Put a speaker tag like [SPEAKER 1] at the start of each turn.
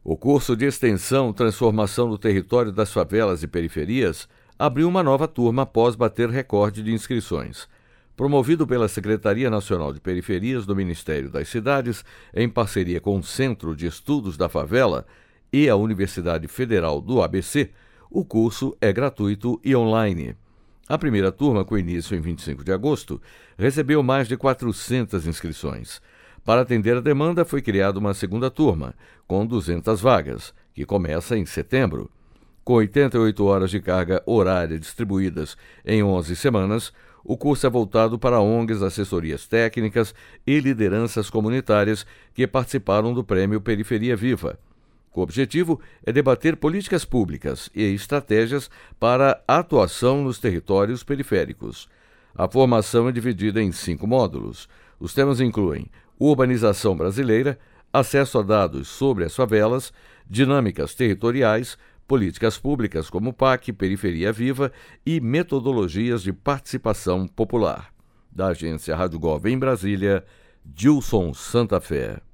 [SPEAKER 1] O curso de extensão Transformação do Território das Favelas e Periferias abriu uma nova turma após bater recorde de inscrições. Promovido pela Secretaria Nacional de Periferias do Ministério das Cidades, em parceria com o Centro de Estudos da Favela e a Universidade Federal do ABC, o curso é gratuito e online. A primeira turma, com início em 25 de agosto, recebeu mais de 400 inscrições. Para atender a demanda, foi criada uma segunda turma, com 200 vagas, que começa em setembro. Com 88 horas de carga horária distribuídas em 11 semanas, o curso é voltado para ONGs, assessorias técnicas e lideranças comunitárias que participaram do Prêmio Periferia Viva. O objetivo é debater políticas públicas e estratégias para a atuação nos territórios periféricos. A formação é dividida em 5 módulos. Os temas incluem urbanização brasileira, acesso a dados sobre as favelas, dinâmicas territoriais, políticas públicas como PAC, Periferia Viva e metodologias de participação popular. Da agência Rádio Gov em Brasília, Gilson Santa Fé.